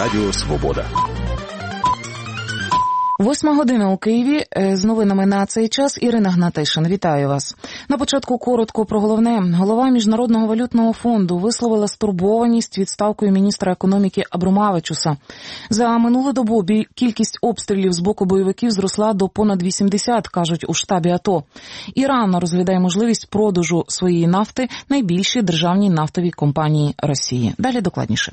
Радіо Свобода. 8 година у Києві. З новинами на цей час Ірина Гнатишин. Вітаю вас. На початку коротко про головне. Голова Міжнародного валютного фонду висловила стурбованість відставкою міністра економіки Абромавичуса. За минулу добу кількість обстрілів з боку бойовиків зросла до понад 80, кажуть у штабі АТО. Іран розглядає можливість продажу своєї нафти найбільшій державній нафтовій компанії Росії. Далі докладніше.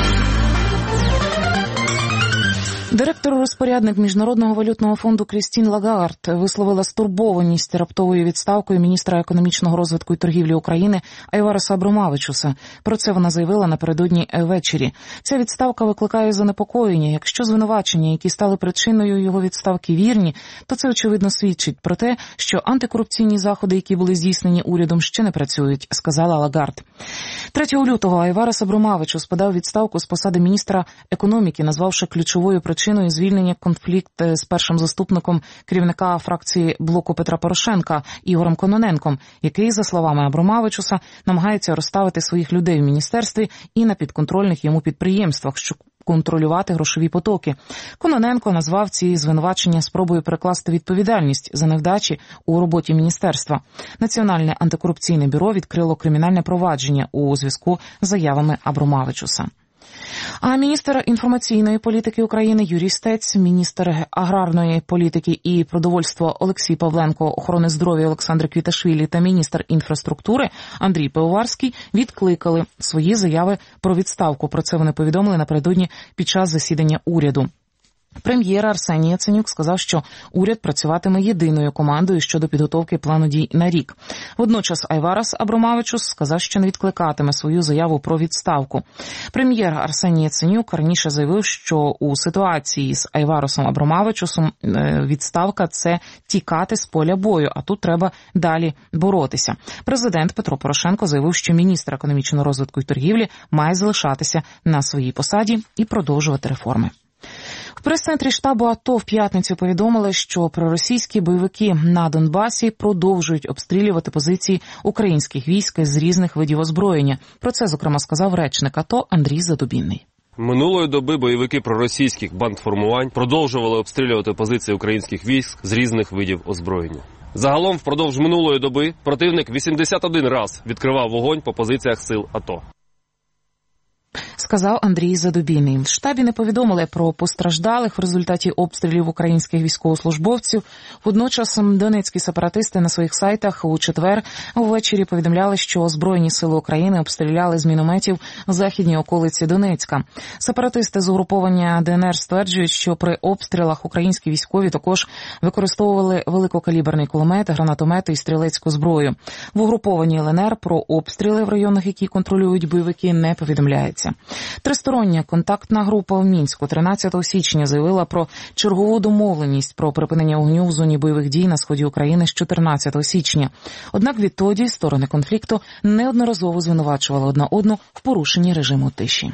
Директор-розпорядник Міжнародного валютного фонду Крістін Лагард висловила стурбованість раптовою відставкою міністра економічного розвитку і торгівлі України Айвареса Абромавичуса. Про це вона заявила напередодні ввечері. Ця відставка викликає занепокоєння. Якщо звинувачення, які стали причиною його відставки, вірні, то це, очевидно, свідчить про те, що антикорупційні заходи, які були здійснені урядом, ще не працюють, сказала Лагард. 3 лютого Айварес Абромавичус подав відставку з посади міністра економіки, назвавши ключовою причиною звільнення конфлікт з першим заступником керівника фракції блоку Петра Порошенка Ігорем Кононенком, який, за словами Абромавичуса, намагається розставити своїх людей в міністерстві і на підконтрольних йому підприємствах, щоб контролювати грошові потоки. Кононенко назвав ці звинувачення спробою перекласти відповідальність за невдачі у роботі міністерства. Національне антикорупційне бюро відкрило кримінальне провадження у зв'язку з заявами Абромавичуса. А міністр інформаційної політики України Юрій Стець, міністр аграрної політики і продовольства Олексій Павленко, охорони здоров'я Олександр Квіташвілі та міністр інфраструктури Андрій Пивоварський відкликали свої заяви про відставку. Про це вони повідомили напередодні під час засідання уряду. Прем'єр Арсеній Яценюк сказав, що уряд працюватиме єдиною командою щодо підготовки плану дій на рік. Водночас Айварес Абромавичус сказав, що не відкликатиме свою заяву про відставку. Прем'єр Арсеній Яценюк раніше заявив, що у ситуації з Айваресом Абромавичусом відставка – це тікати з поля бою, а тут треба далі боротися. Президент Петро Порошенко заявив, що міністр економічного розвитку і торгівлі має залишатися на своїй посаді і продовжувати реформи. В прес-центрі штабу АТО в п'ятницю повідомили, що проросійські бойовики на Донбасі продовжують обстрілювати позиції українських військ з різних видів озброєння. Про це, зокрема, сказав речник АТО Андрій Задубінний. Минулої доби бойовики проросійських бандформувань продовжували обстрілювати позиції українських військ з різних видів озброєння. Загалом, впродовж минулої доби противник 81 раз відкривав вогонь по позиціях сил АТО. Сказав Андрій Задубінний. В штабі не повідомили про постраждалих в результаті обстрілів українських військовослужбовців. Водночас донецькі сепаратисти на своїх сайтах у четвер ввечері повідомляли, що Збройні сили України обстріляли з мінометів західні околиці Донецька. Сепаратисти з угруповання ДНР стверджують, що при обстрілах українські військові також використовували великокаліберний кулемет, гранатомети і стрілецьку зброю. В угрупованні ЛНР про обстріли в районах, які контролюють бойовики, не повідомляється. Тристороння контактна група в Мінську 13 січня заявила про чергову домовленість про припинення вогню в зоні бойових дій на сході України з 14 січня. Однак відтоді сторони конфлікту неодноразово звинувачували одна одну в порушенні режиму тиші.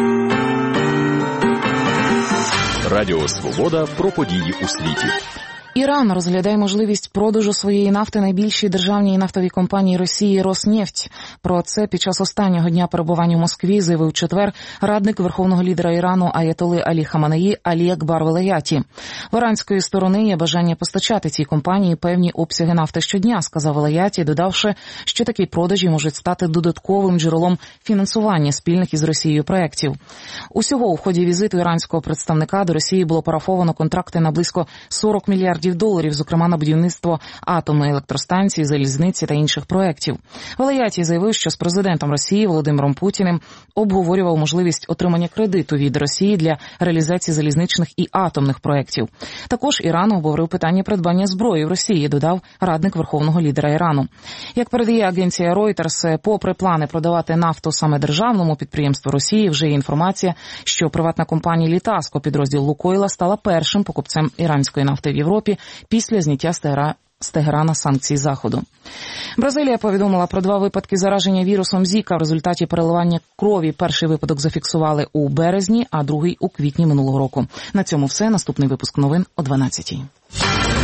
Радіо Свобода про події у світі. Іран розглядає можливість продажу своєї нафти найбільшій державній нафтовій компанії Росії «Роснефть». Про це під час останнього дня перебування в Москві заявив у четвер радник верховного лідера Ірану аятоли Алі Хаманеї Алі Акбар Велаяті. В іранської сторони є бажання постачати цій компанії певні обсяги нафти щодня, сказав Велаяті, додавши, що такі продажі можуть стати додатковим джерелом фінансування спільних із Росією проєктів. Усього у ході візиту іранського представника до Росії було парафовано контракти на близько 40 мільярдів доларів, зокрема на будівництво атомної електростанції, залізниці та інших проєктів. Велаяті заявив, що з президентом Росії Володимиром Путіним обговорював можливість отримання кредиту від Росії для реалізації залізничних і атомних проєктів. Також Іран обговорив питання придбання зброї в Росії, додав радник верховного лідера Ірану. Як передає агенція Reuters, попри плани продавати нафту саме державному підприємству Росії, вже є інформація, що приватна компанія «Літаско», підрозділ «Лукойла», стала першим покупцем іранської нафти в Європі після зняття з Тегерана санкцій Заходу. Бразилія повідомила про 2 випадки зараження вірусом Зіка в результаті переливання крові. Перший випадок зафіксували у березні, а другий у квітні минулого року. На цьому все. Наступний випуск новин о 12-й.